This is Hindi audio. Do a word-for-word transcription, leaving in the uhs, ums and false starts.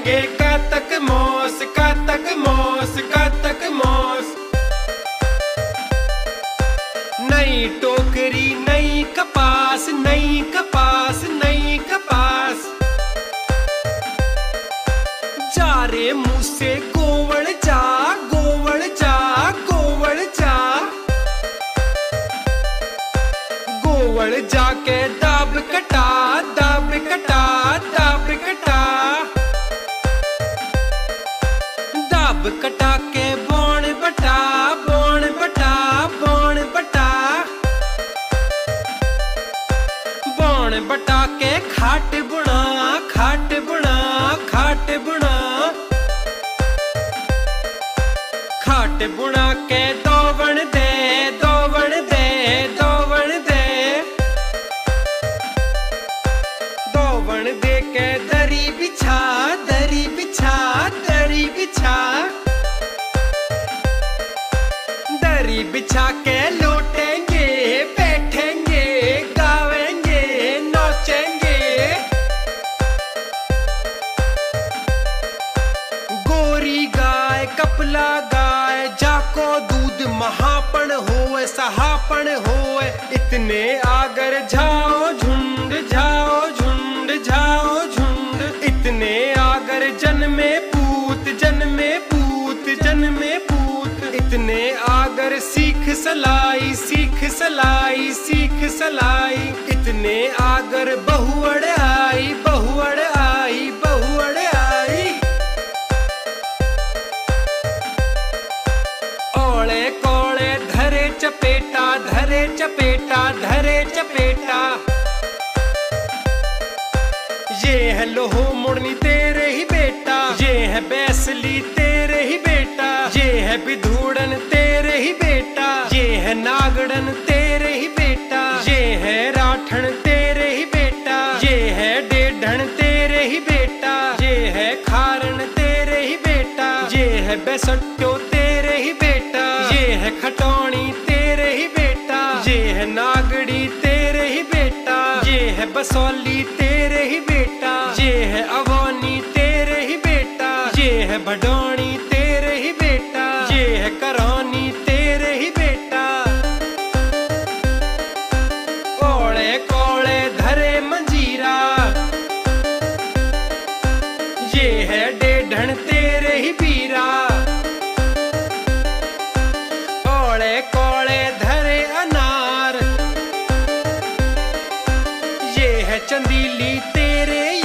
के का तक मौस का तक मौस का तक मौस। नई टोकरी नई कपास नई कपास नई कपास। जा रे मुँह से गोवड़ जा गोवड़ जा गोवड़ जा। गोवड़ जाके दाब कटा दाब कटा दाब कटा। दाब कटा के बोन बटा बोन बटा बोन बटा। बोन बटा के खाट बुना खाट बुना खाट बुना। खाट बुना के दोवन दे दोवन दे दोवन दे। दोवन दे के दरी बिछा दरी बिछा दरी बिछा। दरी बिछा के लौटेंगे बैठेंगे गावेंगे नाचेंगे। गोरी गाय कपला गाय जाको दूध महापण होए सहापण होए। इतने आगर जाओ झुंड जाओ झुंड जाओ झुंड। इतने आगर जन्मे पूत जन्मे पूत जन्मे पूत। इतने आगर सीख सलाई सीख सलाई सीख सलाई। इतने आगर बहुअड़ आई बहुअड़ आई बहुअड़ आई। ओले कोले धरे चपेटा धरे चपेटा धरे चपेटा। ये है लोहो मुड़नी तेरे ही बेटा। ये है बैसली तेरे ही बेटा। ये है बिधूड़न तेरे ही बेटा। ये है नागड़न तेरे ही बेटा। ये है राठन तेरे ही बेटा। ये है डेढ़न तेरे ही बेटा। ये है खारन तेरे ही बेटा। ये है बैसट्टो तेरे ही बेटा। ये है खटौनी तेरे ही बेटा। ये है नागड़ी तेरे ही बेटा। ये है बसौली तेरे ही बेटा। ये है अवानी तेरे ही बेटा। ये है भडौनी तेरे ही बेटा। ये है करौनी तेरे ही बेटा। कोले कोले धरे मंजीरा। ये है डेढ़न तेरे ही बीरा। कोले कोले धरे अनार। ये है चंदीली तेरे